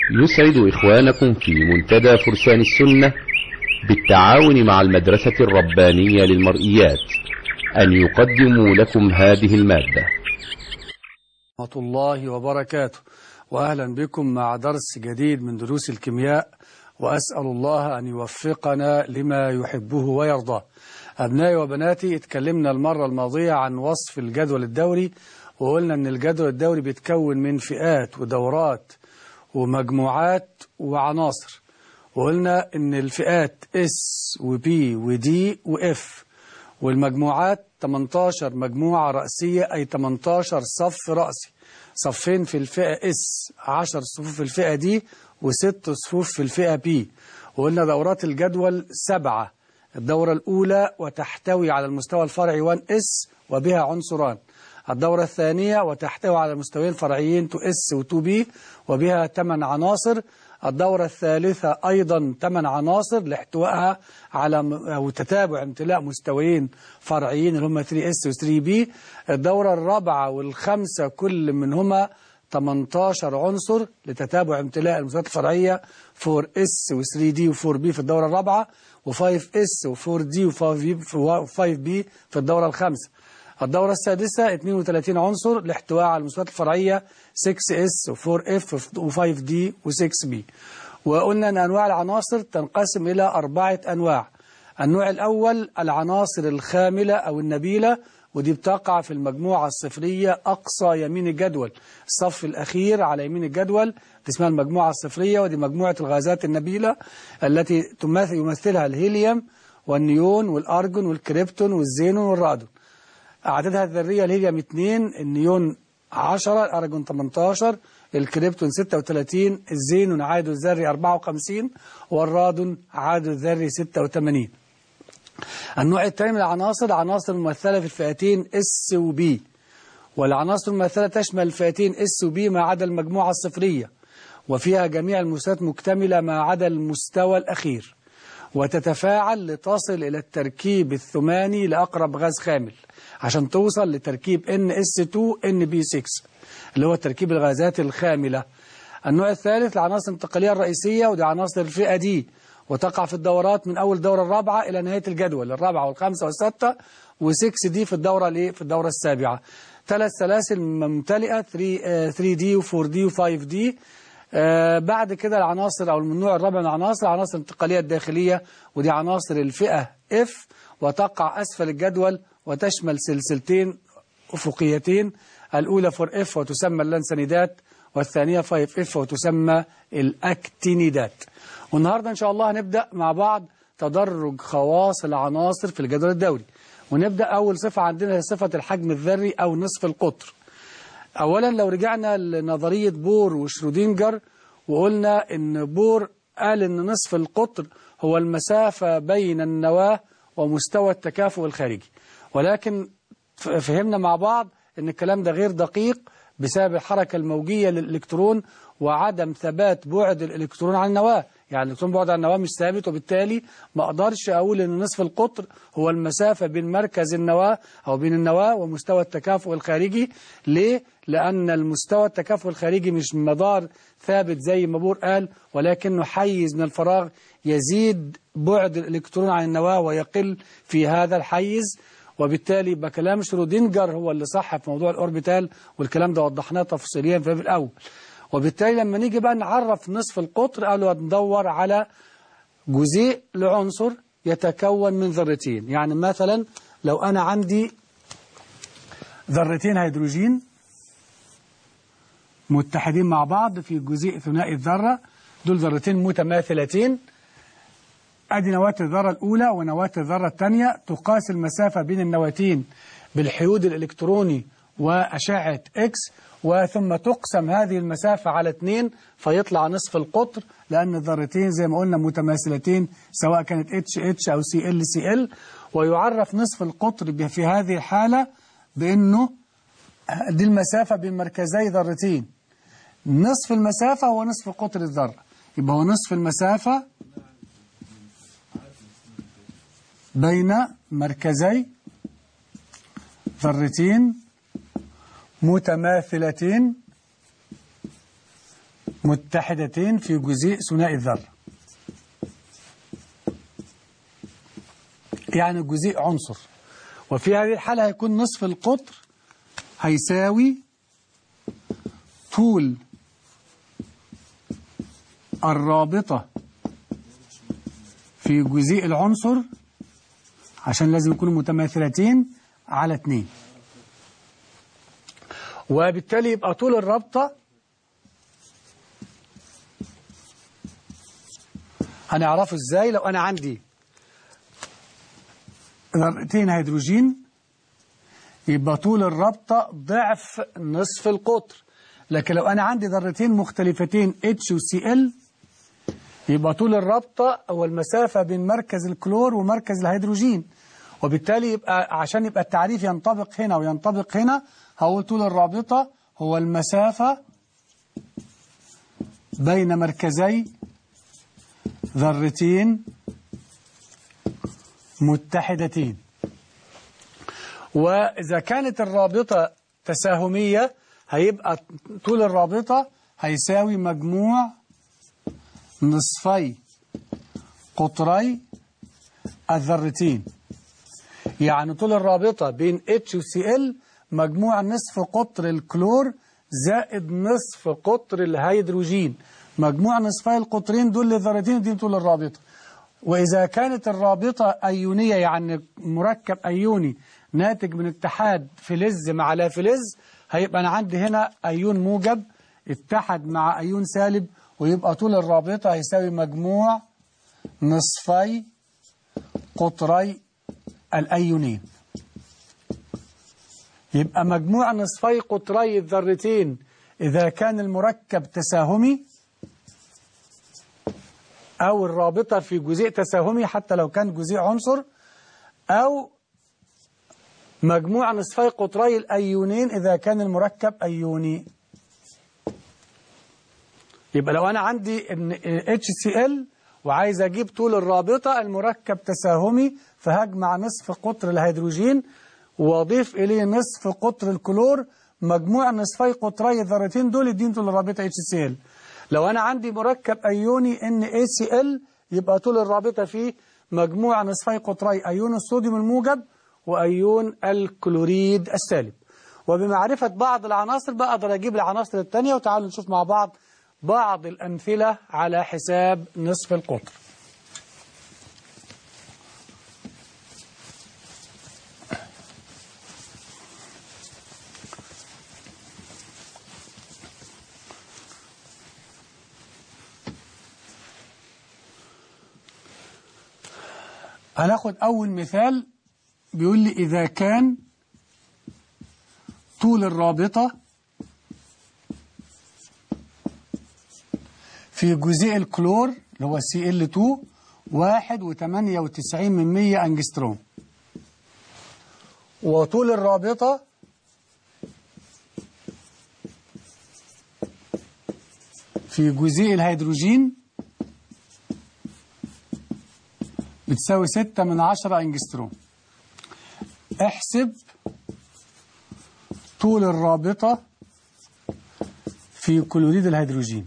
يسعد إخوانكم في منتدى فرسان السنة بالتعاون مع المدرسة الربانية للمرئيات أن يقدموا لكم هذه المادة. ورحمة الله وبركاته، وأهلا بكم مع درس جديد من دروس الكيمياء، وأسأل الله أن يوفقنا لما يحبه ويرضاه. أبنائي وبناتي، اتكلمنا المرة الماضية عن وصف الجدول الدوري، وقلنا أن الجدول الدوري بيتكون من فئات ودورات ومجموعات وعناصر. وقلنا أن الفئات S و B و D و F، والمجموعات 18 مجموعة رأسية، أي 18 صف رأسي، صفين في الفئة S، 10 صفوف في الفئة D، و6 صفوف في الفئة B. وقلنا دورات الجدول 7. الدورة الأولى وتحتوي على المستوى الفرعي 1S وبها عنصران. الدورة الثانية وتحتوي على مستويين فرعيين 2S و 2B وبها 8 عناصر. الدورة الثالثة أيضا 8 عناصر لاحتوائها على وتتابع امتلاء مستويين فرعيين اللي هم 3S و 3B. الدورة الرابعة والخامسة كل منهما 18 عنصر لتتابع امتلاء المستويات الفرعية 4S و 3D و 4B في الدورة الرابعة، و5S و 4D و 5B في الدورة الخامسة. الدورة السادسة 32 عنصر لاحتواء على المستويات الفرعية 6S و 4F و 5D و 6B. وقلنا أن أنواع العناصر تنقسم إلى 4 أنواع. النوع الأول العناصر الخاملة أو النبيلة، ودي بتقع في المجموعة الصفرية أقصى يمين الجدول، الصف الأخير على يمين الجدول، دي اسمها المجموعة الصفرية، ودي مجموعة الغازات النبيلة التي يمثلها الهيليوم والنيون والأرجون والكريبتون والزينون والرادون. أعدادها الذرية: الهيليوم 2، النيون 10، الأرجون 18، الكريبتون 36، الزينون عدده الذري 54، والرادون عدده الذري 86. النوع الثاني من العناصر عناصر ممثلة في الفئتين S و B، والعناصر الممثلة تشمل الفئتين S و B ما عدا المجموعة الصفرية، وفيها جميع المستويات مكتملة ما عدا المستوى الأخير، وتتفاعل لتصل إلى التركيب الثماني لأقرب غاز خامل عشان توصل لتركيب NS2NB6 اللي هو تركيب الغازات الخاملة. النوع الثالث العناصر الانتقالية الرئيسية، ودي عناصر الفئة دي، وتقع في الدورات من أول الدورة الرابعة إلى نهاية الجدول، الرابعة والخامسة والسادسة، و6 دي في الدورة السابعة. 3 سلاسل ممتلئة 3D و 4D و 5D. بعد كده العناصر أو النوع الرابع من العناصر عناصر الانتقالية الداخلية، ودي عناصر الفئة F، وتقع أسفل الجدول وتشمل سلسلتين أفقيتين، الأولى 4F وتسمى اللانسانيدات، والثانية 5F وتسمى الأكتينيدات. والنهاردة إن شاء الله هنبدأ مع بعض تدرج خواص العناصر في الجدول الدوري. ونبدأ أول صفة عندنا هي صفة الحجم الذري أو نصف القطر. أولا لو رجعنا لنظرية بور وشرودينجر، وقلنا إن بور قال إن نصف القطر هو المسافة بين النواة ومستوى التكافؤ الخارجي، ولكن فهمنا مع بعض إن الكلام ده غير دقيق بسبب الحركة الموجية للإلكترون وعدم ثبات بعد الإلكترون عن النواة. يعني الإلكترون بعد عن النواة مش ثابت، وبالتالي ما أقدرش أقول إن نصف القطر هو المسافة بين مركز النواة أو بين النواة ومستوى التكافؤ الخارجي. ليه؟ لأن المستوى التكافؤ الخارجي مش مدار ثابت زي ما بور قال، ولكنه حيز من الفراغ يزيد بعد الإلكترون عن النواة ويقل في هذا الحيز، وبالتالي يبقى كلام شرودينجر هو اللي صح في موضوع الأوربيتال، والكلام ده وضحناه تفصيليا في الأول. وبالتالي لما نيجي بقى نعرف نصف القطر قالوا ندور على جزيء لعنصر يتكون من ذرتين. يعني مثلا لو أنا عندي ذرتين هيدروجين متحدين مع بعض في جزيء ثنائي الذرة، دول ذرتين متماثلتين، أدي نواة الذرة الأولى ونواة الذرة الثانية، تقاس المسافة بين النواتين بالحيود الإلكتروني وأشعة إكس، وثم تقسم هذه المسافة على 2 فيطلع نصف القطر، لأن الذرتين زي ما قلنا متماثلتين سواء كانت HH أو CL. ويعرف نصف القطر في هذه الحالة بأنه دي المسافة بين مركزي ذرتين، نصف المسافة هو نصف قطر الذرة، يبقى هو نصف المسافة بين مركزي ذرتين متماثلتين متحدتين في جزيء ثنائي الذرة. يعني جزيء عنصر، وفي هذه الحالة هيكون نصف القطر هيساوي طول الرابطة في جزيء العنصر، عشان لازم يكونوا متماثلتين، على 2. وبالتالي يبقى طول الرابطة هنعرفه ازاي؟ لو انا عندي ذرتين هيدروجين يبقى طول الرابطة ضعف نصف القطر. لكن لو انا عندي ذرتين مختلفتين H و Cl يبقى طول الرابطة هو المسافة بين مركز الكلور ومركز الهيدروجين. وبالتالي يبقى عشان يبقى التعريف ينطبق هنا وينطبق هنا، هقول طول الرابطة هو المسافة بين مركزي ذرتين متحدتين. وإذا كانت الرابطة تساهمية هيبقى طول الرابطة هيساوي مجموع نصفي قطري الذرتين. يعني طول الرابطة بين H و Cl مجموع نصف قطر الكلور زائد نصف قطر الهيدروجين. مجموع نصفي القطرين دول للذرتين دي طول الرابطة. وإذا كانت الرابطة أيونية يعني مركب أيوني ناتج من اتحاد فلز مع لا فلز، هيبقى أنا عندي هنا أيون موجب اتحد مع أيون سالب، ويبقى طول الرابطة هيساوي مجموع نصفي قطري الأيونين. يبقى مجموع نصفي قطري الذرتين إذا كان المركب تساهمي أو الرابطة في جزيء تساهمي حتى لو كان جزيء عنصر، أو مجموع نصفي قطري الأيونين إذا كان المركب أيوني. يبقى لو أنا عندي HCl وعايز أجيب طول الرابطة، المركب تساهمي فهجمع نصف قطر الهيدروجين وأضيف إليه نصف قطر الكلور، مجموع نصفي قطري الذرتين دول يدين طول الرابطة HCl. لو أنا عندي مركب أيوني NaCl يبقى طول الرابطة فيه مجموع نصفي قطري أيون الصوديوم الموجب وأيون الكلوريد السالب. وبمعرفة بعض العناصر بقى أقدر أجيب العناصر الثانية. وتعالوا نشوف مع بعض الأمثلة على حساب نصف القطر. هناخد أول مثال، بيقول لي إذا كان طول الرابطة في جزيء الكلور اللي هو Cl2 1.98 أنجستروم، وطول الرابطة في جزيء الهيدروجين بتساوي 6/10 أنجستروم. احسب طول الرابطة في كلوريد الهيدروجين.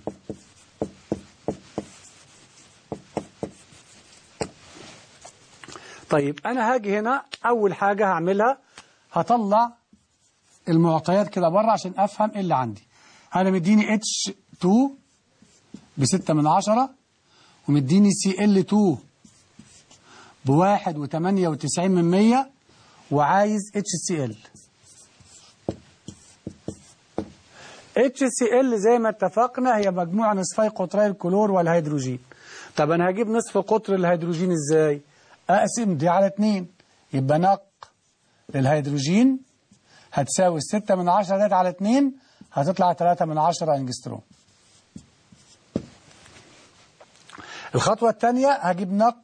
طيب أنا هاجي هنا أول حاجة هعملها هطلع المعطيات كده بره عشان أفهم إيه اللي عندي. أنا مديني H2 ب6/10 ومديني Cl2 ب1.98 وعايز HCl. HCl زي ما اتفقنا هي مجموعة نصفي قطري الكلور والهيدروجين. طب أنا هجيب نصف قطر الهيدروجين إزاي؟ أقسم دي على 2، يبقى نق للهيدروجين هتساوي 6/10 ديت على 2 هتطلع 3/10 أنجستروم. الخطوة الثانية هجيب نق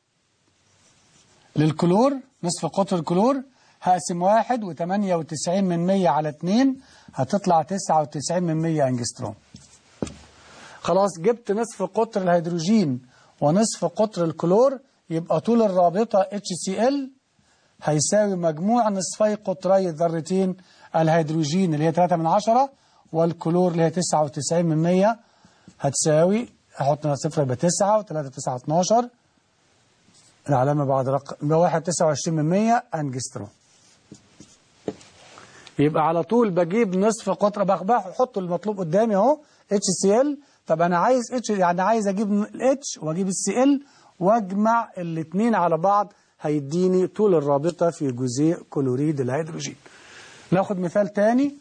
للكلور، نصف قطر الكلور هقسم 1.98 على 2 هتطلع 99 أنجستروم. خلاص جبت نصف قطر الهيدروجين ونصف قطر الكلور، يبقى طول الرابطة HCl هيساوي مجموع نصفي قطري الذرتين الهيدروجين اللي هي 3/10 والكلور اللي هي 99 هتساوي، احط هنا صفر يبقى 9 و3 9 12، العلامة بعد رقم يبقى 1.29 أنجستروم. يبقى على طول بجيب نصف قطر، بحط المطلوب قدامي اهو HCl. طب انا عايز اتش، يعني عايز اجيب الاتش واجيب الCl واجمع الاثنين على بعض، هيديني طول الرابطة في جزيء كلوريد الهيدروجين. ناخد مثال تاني.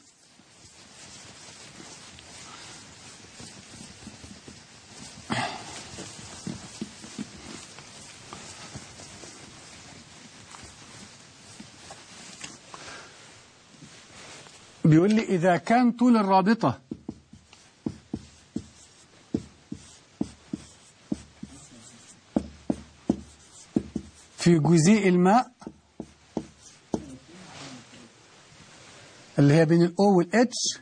بيقول لي إذا كان طول الرابطة في جزيء الماء اللي هي بين الأو والاتش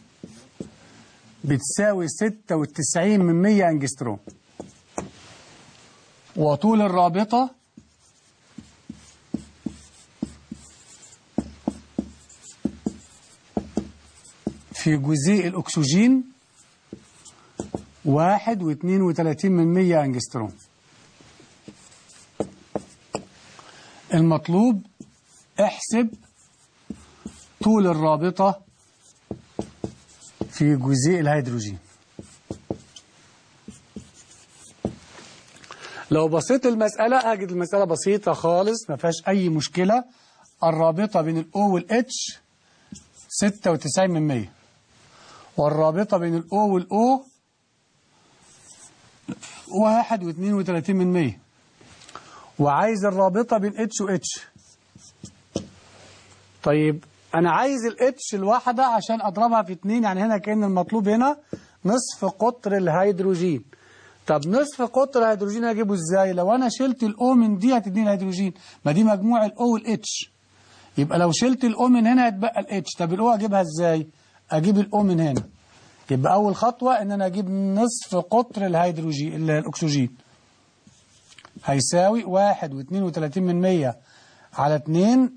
بتساوي 96 أنجستروم، وطول الرابطة في جزيء الأكسجين 1.32 أنجستروم. المطلوب احسب طول الرابطة في جزيء الهيدروجين. لو بصيت المسألة هجد المسألة بسيطة خالص ما فيهاش أي مشكلة. الرابطة بين الأو والاتش 96 والرابطة بين الأو والأو 1.32، وعايز الرابطة بين اتش واتش. طيب أنا عايز الاتش الواحدة عشان أضربها في 2، يعني هنا كأن المطلوب هنا نصف قطر الهيدروجين. طب نصف قطر الهيدروجين هجيبه ازاي؟ لو أنا شلت الأو من دي هتديني الهيدروجين، ما دي مجموع الأو والاتش. يبقى لو شلت الأو من هنا هتبقى الاتش. طب الأو أجيبها ازاي؟ أجيب الأو من هنا. يبقى أول خطوة إن أنا أجيب نصف قطر الهيدروجين الأكسجين، هيساوي 1.32 على 2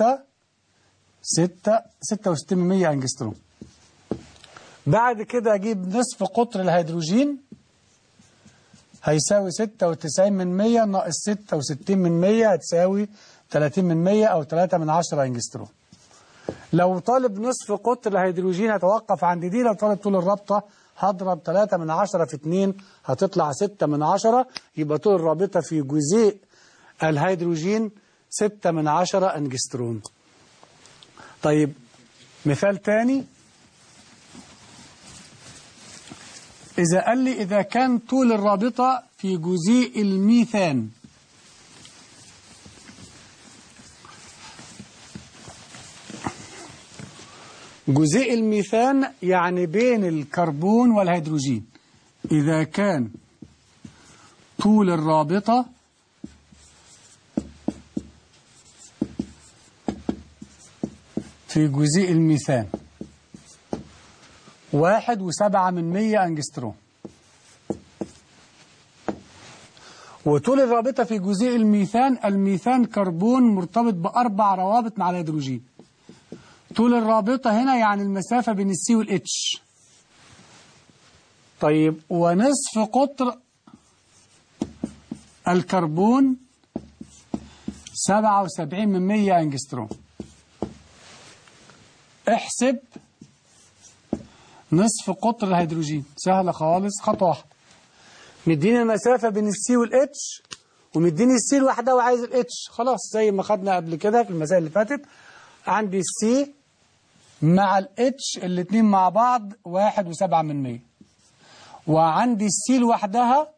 66 أنجستروم. بعد كده أجيب نصف قطر الهيدروجين هيساوي 96 ناقص 66 هتساوي 30 أو 3 أنجستروم. لو طالب نصف قطر الهيدروجين هتوقف عند دي. لو طالب طول الرابطة هضرب 3 في 2 هتطلع 6، يبقى طول الرابطة في جزيء الهيدروجين 6 أنجستروم. طيب مثال تاني. إذا قال لي إذا كان طول الرابطة في جزيء الميثان جزيء الميثان يعني بين الكربون والهيدروجين، إذا كان طول الرابطة في جزيء الميثان 1.7 أنجستروم، وطول الرابطة في جزيء الميثان، الميثان كربون مرتبط ب4 روابط مع الهيدروجين. طول الرابطة هنا يعني المسافة بين السي والاتش. طيب ونصف قطر الكربون 77 أنجستروم. احسب نصف قطر الهيدروجين. سهلة خالص، خطوة واحدة. مديني المسافة بين السي والاتش ومديني السي لوحدها وعايز الاتش. خلاص زي ما خدنا قبل كده في المسائل اللي فاتت، عندي السي مع الاتش الاثنين مع بعض 1.7، وعندي السي لوحدها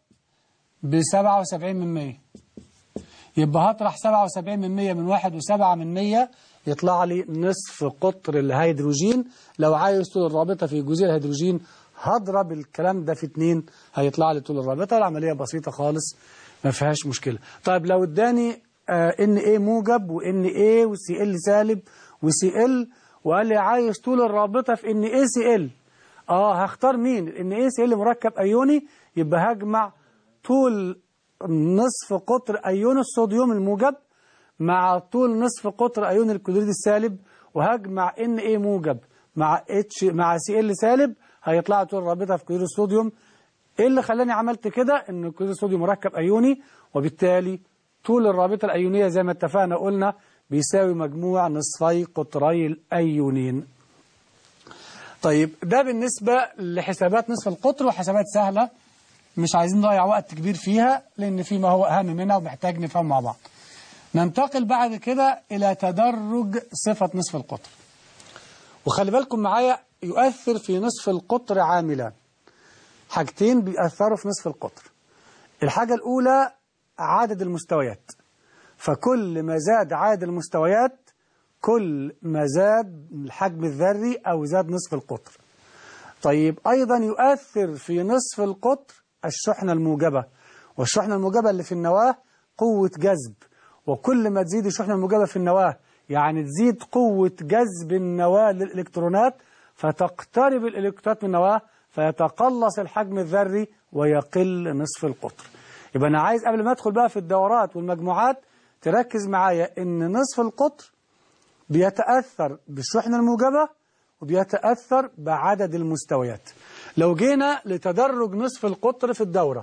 ب77، يبقى هطرح 77 من 1.7 يطلع لي نصف قطر الهيدروجين. لو عايز طول الرابطة في جزيء الهيدروجين هضرب الكلام ده في 2 هيطلع لي طول الرابطة. العملية بسيطة خالص ما فيهاش مشكلة. طيب لو اداني Na موجب وNa وCl سالب وCl وقال لي عايز طول الرابطة في NaCl، هختار مين؟ NaCl مركب أيوني، يبقى هجمع طول نصف قطر أيون الصوديوم الموجب مع طول نصف قطر أيون الكلوريد السالب، وهجمع Na موجب مع Cl سالب، هيطلع طول الرابطة في كلوريد الصوديوم إيه اللي خلاني عملت كده؟ إن كلوريد الصوديوم مركب أيوني، وبالتالي طول الرابطة الأيونية زي ما اتفقنا قلنا بيساوي مجموع نصفي قطري الأيونين. طيب ده بالنسبة لحسابات نصف القطر، وحسابات سهلة مش عايزين نضيع وقت كبير فيها لأن في ما هو أهم منها ومحتاج نفهم مع بعض. ننتقل بعد كده إلى تدرج صفة نصف القطر. وخلي بالكم معايا، يؤثر في نصف القطر عاملان، حاجتين بيأثروا في نصف القطر. الحاجة الأولى عدد المستويات، فكل ما زاد عدد المستويات كل ما زاد الحجم الذري أو زاد نصف القطر. طيب أيضا يؤثر في نصف القطر الشحنة الموجبة، والشحنة الموجبة اللي في النواة قوة جذب، وكل ما تزيد الشحنة الموجبة في النواة يعني تزيد قوة جذب النواة للإلكترونات، فتقترب الإلكترونات من النواة فيتقلص الحجم الذري ويقل نصف القطر. يبقى أنا عايز قبل ما أدخل بقى في الدورات والمجموعات تركز معايا إن نصف القطر بيتأثر بالشحنة الموجبة وبيتأثر بعدد المستويات. لو جينا لتدرج نصف القطر في الدورة،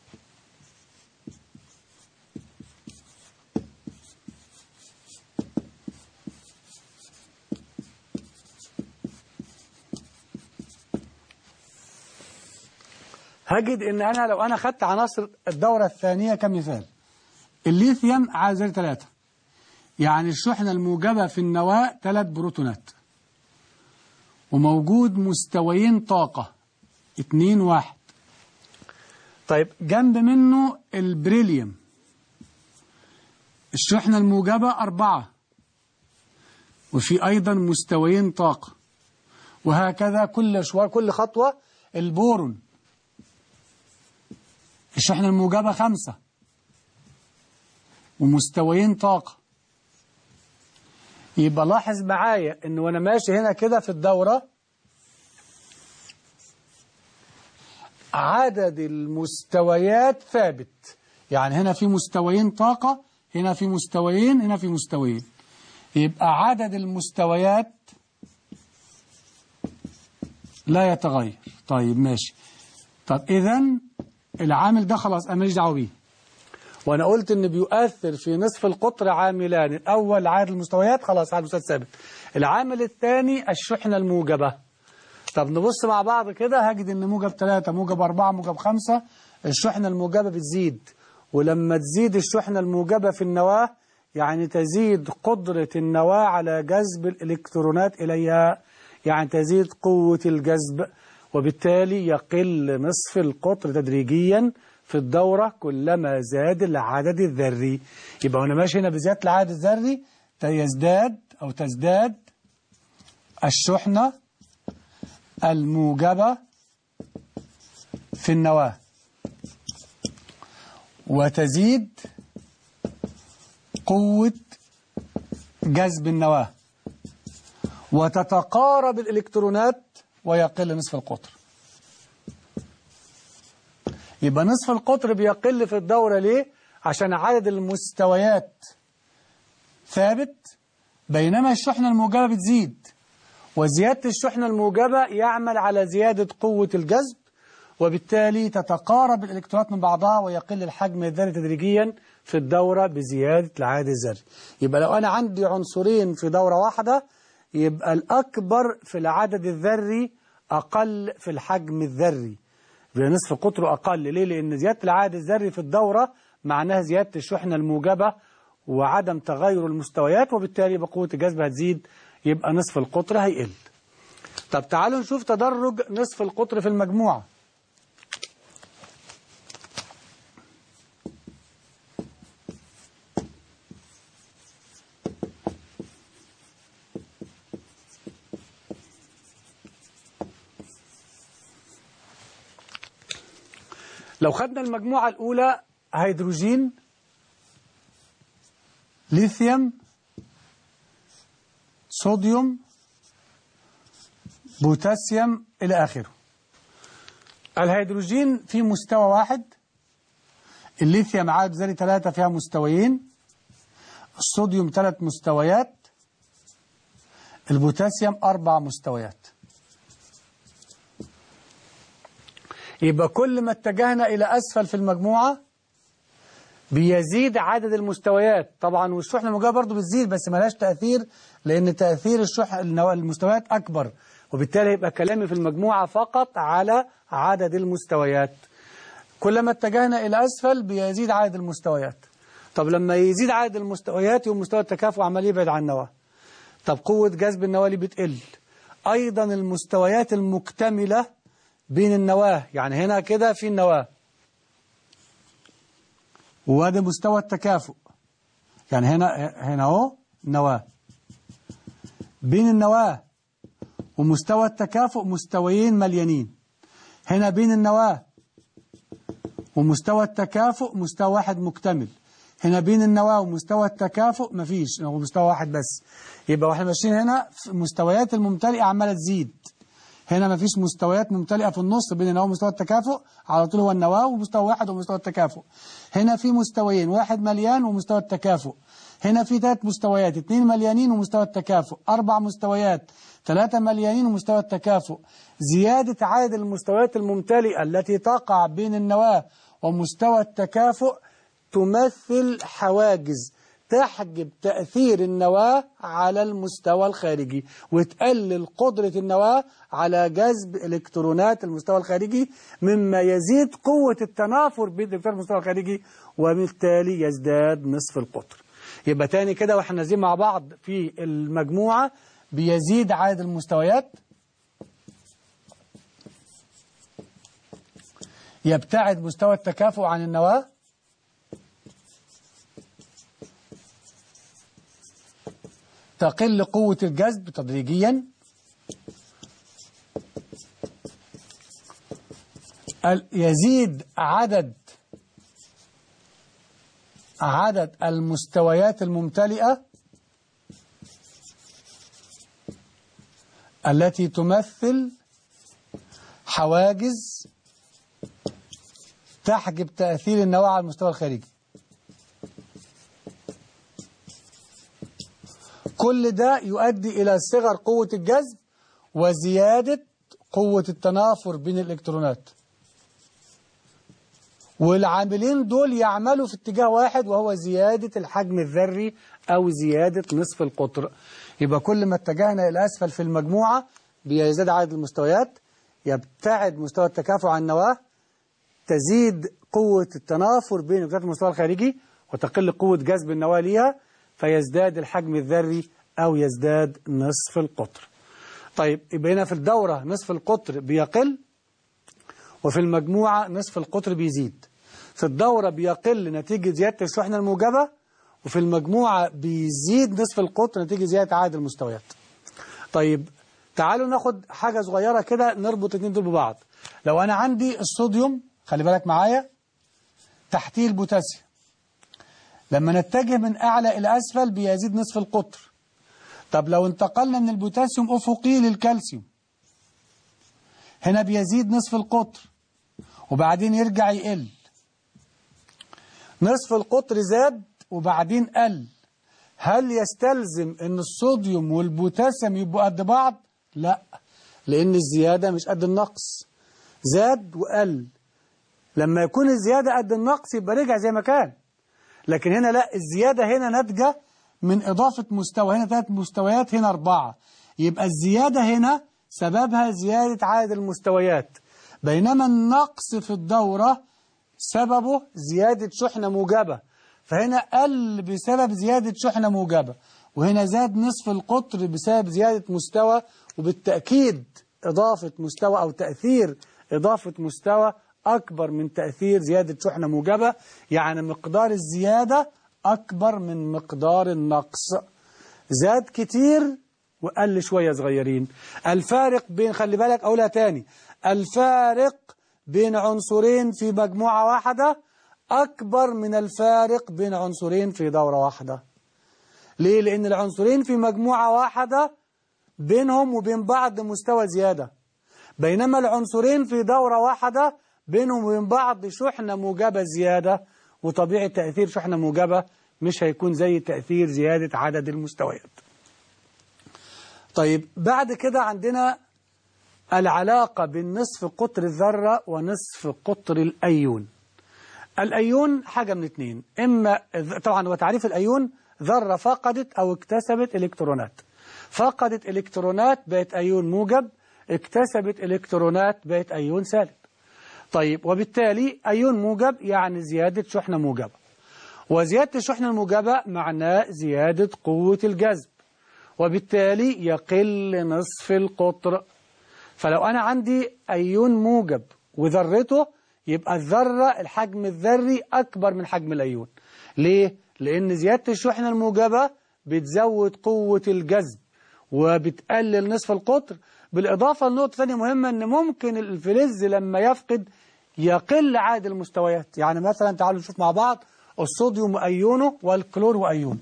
هجد إن أنا لو أنا خدت عناصر الدورة الثانية كمثال، الليثيوم عايز 3، يعني الشحنة الموجبة في النواة 3 بروتونات، وموجود مستويين طاقة 2 و1. طيب جنب منه البريليوم الشحنة الموجبة 4، وفي أيضا مستويين طاقة، وهكذا كل خطوة. البورون الشحنة الموجبة 5 ومستويين طاقة. يبقى لاحظ معايا إن وأنا ماشي هنا كده في الدورة عدد المستويات ثابت، يعني هنا في مستويين طاقة، هنا في مستويين، هنا في مستويين، يبقى عدد المستويات لا يتغير. طيب ماشي. طب إذن العامل ده خلاص أنا ماليش دعوه بيه، وأنا قلت إن بيؤثر في نصف القطر عاملان، الأول عدد المستويات، خلاص عدد المستويات ثابت. العامل الثاني الشحنة الموجبة. طب نبص مع بعض كده، هجد إن موجب 3 موجب 4 موجب 5 الشحنة الموجبة بتزيد، ولما تزيد الشحنة الموجبة في النواة يعني تزيد قدرة النواة على جذب الإلكترونات إليها، يعني تزيد قوة الجذب، وبالتالي يقل نصف القطر تدريجيا في الدورة كلما زاد العدد الذري. يبقى وانا ماشي هنا بزيادة العدد الذري تزداد الشحنة الموجبة في النواة، وتزيد قوة جذب النواة، وتتقارب الإلكترونات ويقل نصف القطر. يبقى نصف القطر بيقل في الدورة ليه؟ عشان عدد المستويات ثابت، بينما الشحنة الموجبة بتزيد، وزيادة الشحنة الموجبة يعمل على زيادة قوة الجذب، وبالتالي تتقارب الإلكترونات من بعضها ويقل الحجم الذري تدريجيا في الدورة بزيادة العدد الذري. يبقى لو أنا عندي عنصرين في دورة واحدة يبقى الأكبر في العدد الذري أقل في الحجم الذري، بنصف قطره أقل. ليه؟ لأن زيادة العدد الذري في الدورة معناها زيادة الشحنة الموجبة وعدم تغير المستويات، وبالتالي بقوة الجذب هتزيد، يبقى نصف القطر هيقل. طب تعالوا نشوف تدرج نصف القطر في المجموعة. لو خدنا المجموعة الأولى هيدروجين، ليثيوم، صوديوم، بوتاسيوم إلى آخره. الهيدروجين في مستوى واحد، الليثيوم عدد ذري 3 فيها مستويين، الصوديوم 3 مستويات، البوتاسيوم 4 مستويات. يبقى كل ما اتجهنا إلى أسفل في المجموعة بيزيد عدد المستويات طبعا، والشحنة الموجبة برضو بتزيد بس ملهاش تأثير، لأن تأثير المستويات أكبر، وبالتالي يبقى كلامي في المجموعة فقط على عدد المستويات. كلما اتجهنا إلى أسفل بيزيد عدد المستويات. طب لما يزيد عدد المستويات يوم مستوى التكافؤ عمال يبعد عن النواة. طب قوة جذب النواة اللي بتقل. أيضا المستويات المكتملة بين النواة، يعني هنا كده في النواة وهذا مستوى التكافؤ، يعني هنا اهو نواة، بين النواة ومستوى التكافؤ مستويين مليانين. هنا بين النواة ومستوى التكافؤ مستوى واحد مكتمل. هنا بين النواة ومستوى التكافؤ مفيش، هو مستوى واحد بس. يبقى واحنا ماشيين هنا في مستويات الممتلئة عمالة تزيد. هنا مفيش مستويات ممتلئة في النص بين النواة ومستوى التكافؤ، على طول هو النواة ومستوى واحد ومستوى التكافؤ. هنا في مستويين، واحد مليان ومستوى التكافؤ. هنا في 3 مستويات، 2 مليانين ومستوى التكافؤ، 4 مستويات، 3 مليانين ومستوى التكافؤ. زيادة عدد المستويات الممتلئة التي تقع بين النواة ومستوى التكافؤ تمثل حواجز تحجب تأثير النواة على المستوى الخارجي، وتقلل قدرة النواة على جذب إلكترونات المستوى الخارجي، مما يزيد قوة التنافر بين الإلكترونات المستوى الخارجي، وبالتالي يزداد نصف القطر. يبقى تاني كده واحنا نازلين مع بعض في المجموعة بيزيد عدد المستويات، يبتعد مستوى التكافؤ عن النواة، تقل قوة الجذب تدريجيا، يزيد عدد المستويات الممتلئة التي تمثل حواجز تحجب تأثير النواة على المستوى الخارجي. كل ده يؤدي إلى صغر قوة الجذب وزيادة قوة التنافر بين الإلكترونات، والعاملين دول يعملوا في اتجاه واحد وهو زيادة الحجم الذري أو زيادة نصف القطر. يبقى كل ما اتجهنا إلى أسفل في المجموعة بيزداد عدد المستويات، يبتعد مستوى التكافؤ عن النواة، تزيد قوة التنافر بين إلكترونات المستوى الخارجي وتقل قوة جذب النواة ليها، فيزداد الحجم الذري أو يزداد نصف القطر. طيب يبقى هنا في الدورة نصف القطر بيقل، وفي المجموعة نصف القطر بيزيد. في الدورة بيقل نتيجة زيادة الشحنة الموجبة، وفي المجموعة بيزيد نصف القطر نتيجة زيادة عدد المستويات. طيب تعالوا ناخد حاجة صغيرة كده نربط الاثنين دول ببعض. لو أنا عندي الصوديوم، خلي بالك معايا، تحتيه البوتاسيوم، لما نتجه من أعلى إلى أسفل بيزيد نصف القطر. طب لو انتقلنا من البوتاسيوم أفقي للكالسيوم، هنا بيزيد نصف القطر وبعدين يرجع يقل. نصف القطر زاد وبعدين قل. هل يستلزم ان الصوديوم والبوتاسيوم يبقوا قد بعض؟ لا، لان الزيادة مش قد النقص، زاد وقل. لما يكون الزيادة قد النقص يبقى رجع زي ما كان، لكن هنا لا، الزيادة هنا ناتجة من إضافة مستوى، هنا 3 مستويات هنا 4، يبقى الزيادة هنا سببها زيادة عدد المستويات، بينما النقص في الدورة سببه زيادة شحنة موجبة، فهنا قل بسبب زيادة شحنة موجبة، وهنا زاد نصف القطر بسبب زيادة مستوى. وبالتأكيد إضافة مستوى أو تأثير إضافة مستوى أكبر من تأثير زيادة شحنة موجبة، يعني مقدار الزيادة أكبر من مقدار النقص، زاد كتير وقل شوية صغيرين. الفارق بين، خلي بالك أقولها تاني، الفارق بين عنصرين في مجموعة واحدة أكبر من الفارق بين عنصرين في دورة واحدة. ليه؟ لأن العنصرين في مجموعة واحدة بينهم وبين بعض مستوى زيادة، بينما العنصرين في دورة واحدة بينهم وبين بعض شحنة موجبة زيادة، وطبيعي تأثير شحنة موجبة مش هيكون زي تأثير زيادة عدد المستويات. طيب بعد كده عندنا العلاقة بين نصف قطر الذرة ونصف قطر الأيون. الأيون حاجة من اتنين، إما طبعا وتعريف الأيون ذرة فقدت أو اكتسبت إلكترونات. فقدت إلكترونات بقت أيون موجب، اكتسبت إلكترونات بقت أيون سالب. طيب وبالتالي أيون موجب يعني زيادة شحنة موجبة، وزيادة الشحنة الموجبة معناه زيادة قوة الجذب، وبالتالي يقل نصف القطر. فلو أنا عندي أيون موجب وذرته، يبقى الذرة الحجم الذري أكبر من حجم الأيون. ليه؟ لأن زيادة الشحنة الموجبة بتزود قوة الجذب وبتقلل نصف القطر. بالإضافة لنقطة ثانية مهمة، أن ممكن الفلز لما يفقد يقل عدد المستويات. يعني مثلا تعالوا نشوف مع بعض الصوديوم وأيونه والكلور وأيونه.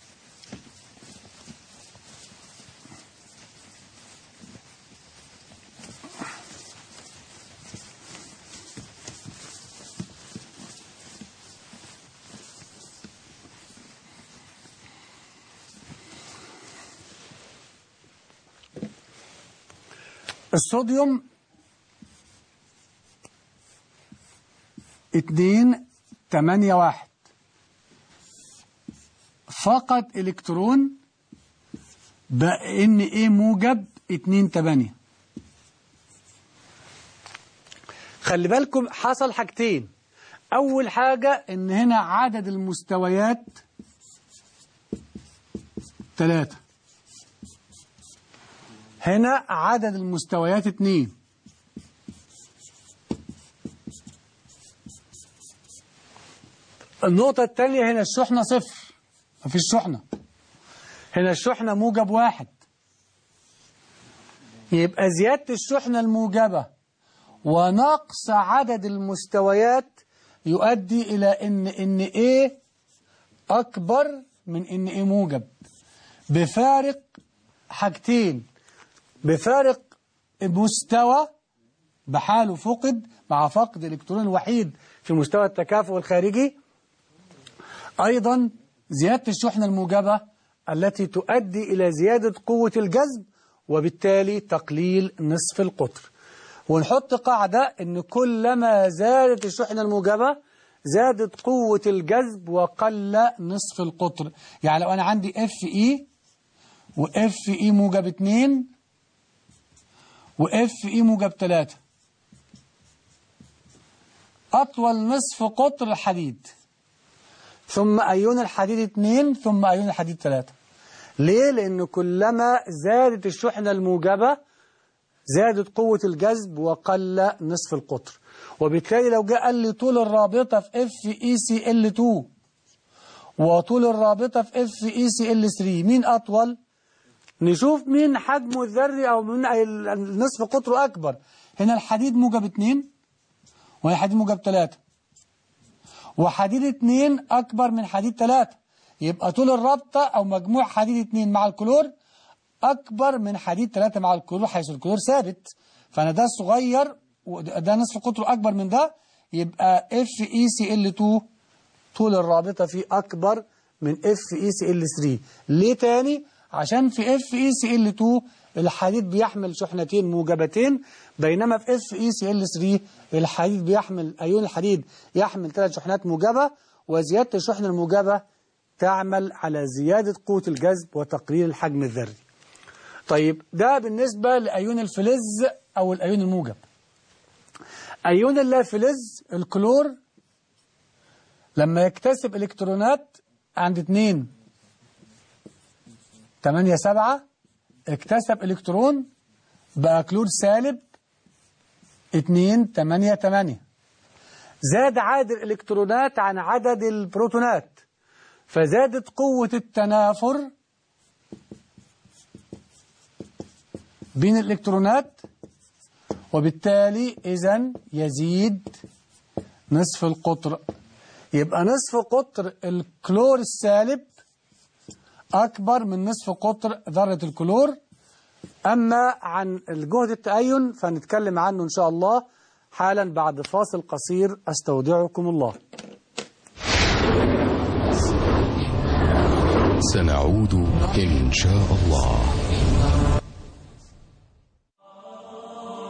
الصوديوم 281 فقد إلكترون بإن إيه موجب 28. خلي بالكم حصل حاجتين. أول حاجة إن هنا عدد المستويات 3، هنا عدد المستويات 2. النقطة الثانية هنا الشحنة 0، مفيش شحنة. هنا الشحنة موجب 1. يبقى زيادة الشحنة الموجبة ونقص عدد المستويات يؤدي إلى إن A أكبر من إن A موجب، بفارق حاجتين: بفارق مستوى بحاله فقد مع فقد الإلكترون الوحيد في مستوى التكافؤ الخارجي، أيضا زيادة الشحنة الموجبة التي تؤدي إلى زيادة قوة الجذب وبالتالي تقليل نصف القطر. ونحط قاعدة إن كلما زادت الشحنة الموجبة زادت قوة الجذب وقل نصف القطر. يعني لو أنا عندي FE وFE موجب 2 وFE موجب 3، أطول نصف قطر الحديد، ثم أيون الحديد 2، ثم أيون الحديد 3. ليه؟ لأنه كلما زادت الشحنة الموجبة زادت قوة الجذب وقل نصف القطر. وبالتالي لو جاء قال لي طول الرابطة في FeCl2 وطول الرابطة في FeCl3 مين أطول؟ نشوف مين حجمه الذري أو من نصف قطره أكبر. هنا الحديد موجب 2 وهنا الحديد موجب 3، وحديد 2 أكبر من حديد 3، يبقى طول الرابطة أو مجموع حديد 2 مع الكلور أكبر من حديد 3 مع الكلور، حيث الكلور ثابت. فأنا ده صغير وده نصف قطره أكبر من ده، يبقى FeCl2 طول الرابطة فيه أكبر من FeCl3. ليه تاني؟ عشان في FeCl2 الحديد بيحمل شحنتين موجبتين، بينما في FeCl3 الحديد بيحمل أيون الحديد يحمل 3 شحنات موجبة، وزيادة الشحنة الموجبة تعمل على زيادة قوة الجذب وتقليل الحجم الذري. طيب ده بالنسبة لأيون الفلز أو الأيون الموجب. أيون اللافلز الكلور لما يكتسب إلكترونات عند 2 8 7 اكتسب إلكترون بقى كلور سالب 2 8 8، زاد عدد الإلكترونات عن عدد البروتونات، فزادت قوة التنافر بين الإلكترونات، وبالتالي إذن يزيد نصف القطر. يبقى نصف قطر الكلور السالب أكبر من نصف قطر ذرة الكلور. أما عن الجهد التأين فنتكلم عنه إن شاء الله حالا بعد فاصل قصير. أستودعكم الله. سنعود إن شاء الله.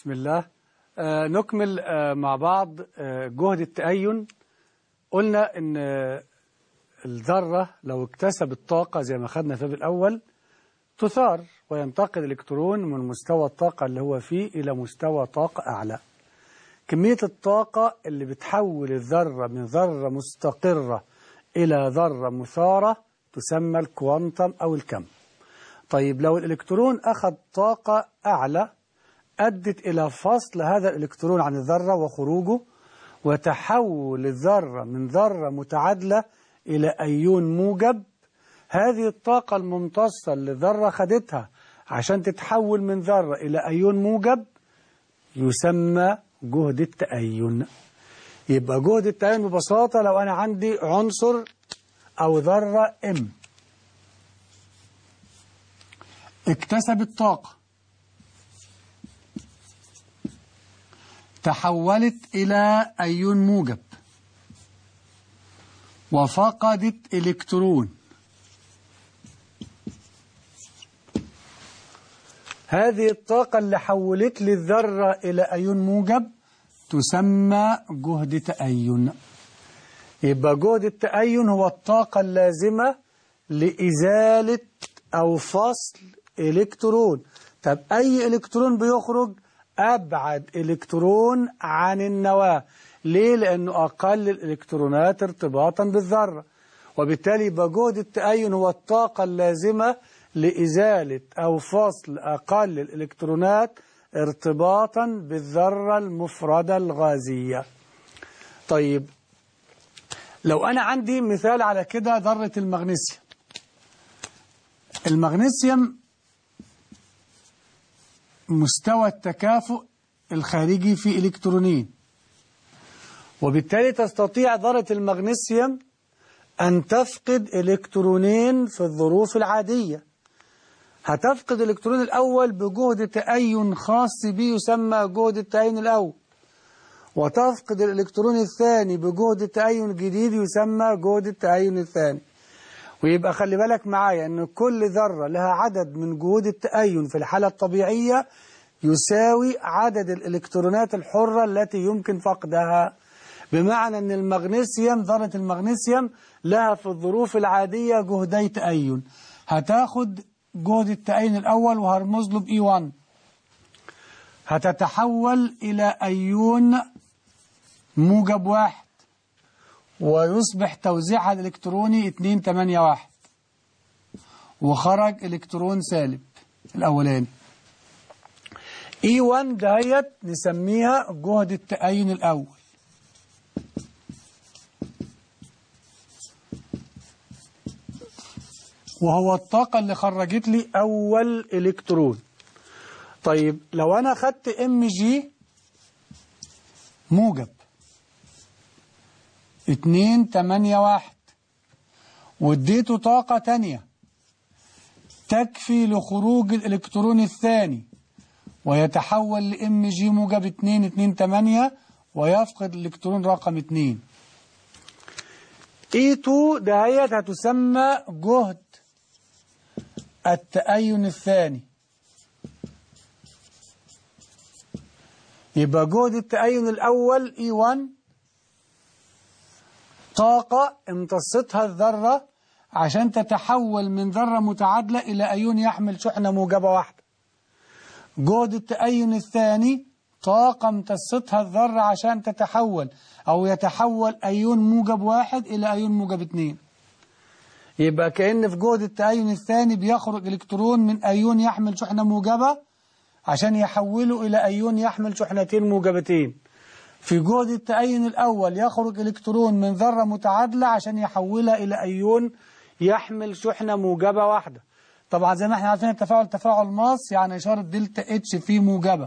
بسم الله. نكمل مع بعض جهد التأين. قلنا إن الذرة لو اكتسبت طاقة زي ما خدنا في الأول تثار وينتقل الإلكترون من مستوى الطاقة اللي هو فيه إلى مستوى طاقة أعلى. كمية الطاقة اللي بتحول الذرة من ذرة مستقرة إلى ذرة مثارة تسمى الكوانتم أو الكم. طيب لو الإلكترون أخذ طاقة أعلى أدت إلى فصل هذا الإلكترون عن الذرة وخروجه وتحول الذرة من ذرة متعادلة إلى أيون موجب. هذه الطاقة الممتصة اللي الذرة خدتها عشان تتحول من ذرة إلى أيون موجب يسمى جهد التأين. يبقى جهد التأين ببساطة لو أنا عندي عنصر أو ذرة M اكتسبت طاقة تحولت إلى أيون موجب وفقدت إلكترون، هذه الطاقة اللي حولت للذرة إلى أيون موجب تسمى جهد تأين. يبقى جهد التأين هو الطاقة اللازمة لإزالة أو فصل إلكترون. طب أي إلكترون بيخرج؟ أبعد إلكترون عن النواة. ليه؟ لأنه أقل الإلكترونات ارتباطا بالذرة، وبالتالي يبقى جهد التأين هو الطاقة اللازمة لإزالة أو فصل أقل الإلكترونات ارتباطا بالذرة المفردة الغازية. طيب لو أنا عندي مثال على كده ذرة المغنيسيوم. المغنيسيوم مستوى التكافؤ الخارجي في إلكترونين، وبالتالي تستطيع ذرة المغنيسيوم أن تفقد إلكترونين في الظروف العادية. هتفقد الإلكترون الأول بجهد تأين خاص به يسمى جهد التأين الأول، وتفقد الإلكترون الثاني بجهد تأين جديد يسمى جهد التأين الثاني. ويبقى خلي بالك معايا أن كل ذرة لها عدد من جهود التأين في الحالة الطبيعية يساوي عدد الإلكترونات الحرة التي يمكن فقدها. بمعنى أن المغنيسيوم ذرة المغنيسيوم لها في الظروف العادية جهدي تأين. هتاخد جهد التأين الأول وهرمز له بE1، هتتحول إلى أيون موجب 1 ويصبح توزيعها الإلكتروني 281 وخرج إلكترون سالب الأولاني. E1 دهيت نسميها جهد التأين الأول. وهو الطاقة اللي خرجت لي أول إلكترون. طيب لو أنا خدت Mg موجب 281 واديته طاقة تانية تكفي لخروج الإلكترون الثاني ويتحول لMg موجب 228 ويفقد الإلكترون رقم 2. E2 دهيت هتسمى جهد التأين الثاني. يبقى جهد التأين الأول E1 طاقة امتصتها الذرة عشان تتحول من ذرة متعادلة إلى أيون يحمل شحنة موجبة واحدة. جهد التأين الثاني طاقة امتصتها الذرة عشان تتحول أو يتحول أيون موجب 1 إلى أيون موجب 2. يبقى كأن في جهد التأين الثاني بيخرج إلكترون من أيون يحمل شحنة موجبة عشان يحوله إلى أيون يحمل شحنتين موجبتين. في جهد التأين الأول يخرج إلكترون من ذرة متعادلة عشان يحولها إلى أيون يحمل شحنة موجبة واحدة. طبعا زي ما احنا عارفين التفاعل تفاعل ماس، يعني إشارة دلتا اتش فيه موجبة.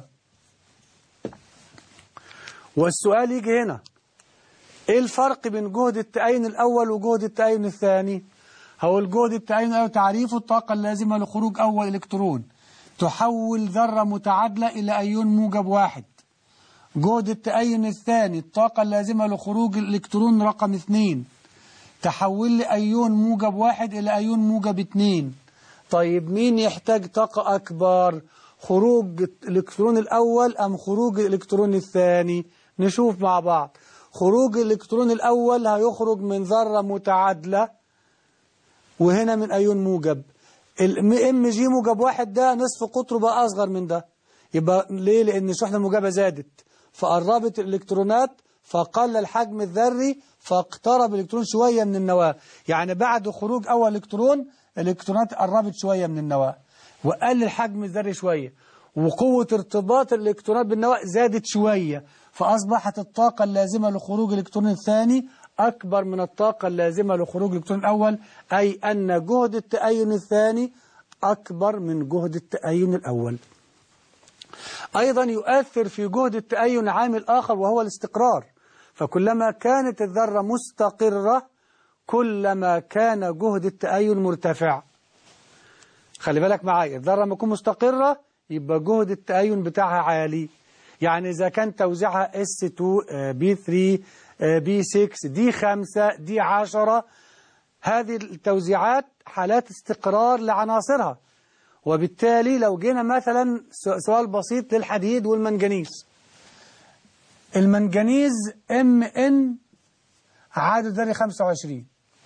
والسؤال يجي هنا، ايه الفرق بين جهد التأين الأول وجهد التأين الثاني؟ هو الجهد التأين الأول تعريفه الطاقة اللازمة لخروج أول إلكترون تحول ذرة متعادلة إلى أيون موجب 1. جهد التأين الثاني الطاقة اللازمة لخروج الإلكترون رقم 2 تحول لي أيون موجب 1 إلى أيون موجب 2. طيب مين يحتاج طاقة أكبر؟ خروج الإلكترون الأول أم خروج الإلكترون الثاني؟ نشوف مع بعض. خروج الإلكترون الأول هيخرج من ذرة متعادلة وهنا من أيون موجب. ام جي موجب واحد ده نصف قطره بقى أصغر من ده. يبقى ليه؟ لأن الشحنة الموجبة زادت فقربت الإلكترونات فقل الحجم الذري فاقترب الإلكترون شوية من النواة. يعني بعد خروج أول إلكترون الإلكترونات قربت شوية من النواة وقل الحجم الذري شوية وقوة ارتباط الإلكترونات بالنواة زادت شوية فأصبحت الطاقة اللازمة لخروج الإلكترون الثاني أكبر من الطاقة اللازمة لخروج الإلكترون الأول، أي أن جهد التأين الثاني أكبر من جهد التأين الأول. أيضا يؤثر في جهد التأين عامل آخر وهو الاستقرار. فكلما كانت الذرة مستقرة كلما كان جهد التأين مرتفع. خلي بالك معايا، الذرة لما تكون مستقرة يبقى جهد التأين بتاعها عالي. يعني إذا كان توزيعها S2 B3 B6 D5 D10 هذه التوزيعات حالات استقرار لعناصرها. وبالتالي لو جينا مثلا سؤال بسيط للحديد والمنجنيز، المنجنيز Mn عدد ذري 25،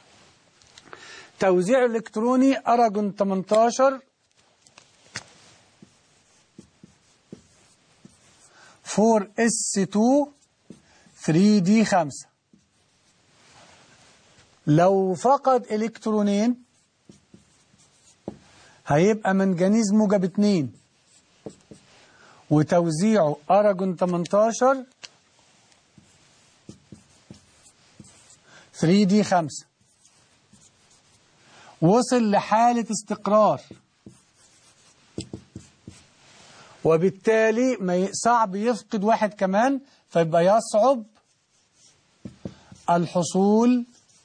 توزيع الإلكتروني أراجون 18 4s2 3d5. لو فقد إلكترونين هيبقى منجنيز موجب 2 وتوزيعه أراجون 18 3d5 وصل لحالة استقرار، وبالتالي صعب يفقد واحد كمان فيبقى يصعب الحصول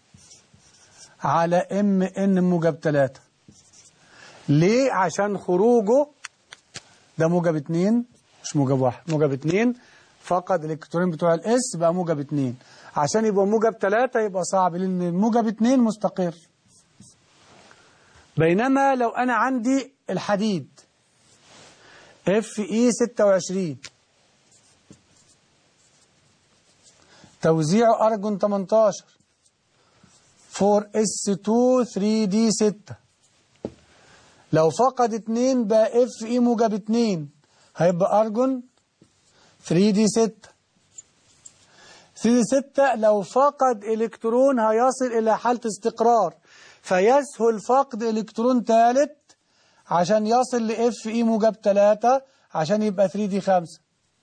على Mn موجب 3. ليه؟ عشان خروجه ده موجب 2 مش موجب 1، موجب 2 فقد الإلكترونين بتوع الإس بقى موجب 2. عشان يبقى موجب 3 يبقى صعب لأن الموجب 2 مستقر. بينما لو أنا عندي الحديد Fe 26 توزيعه أرجون 18 4s2 3d6، لو فقد 2 بقى Fe موجب 2 هيبقى أرجون 3d6. 3d6 لو فقد إلكترون هيصل إلى حالة استقرار فيسهل فقد إلكترون ثالث عشان يصل لF E موجب 3 عشان يبقى 3D5.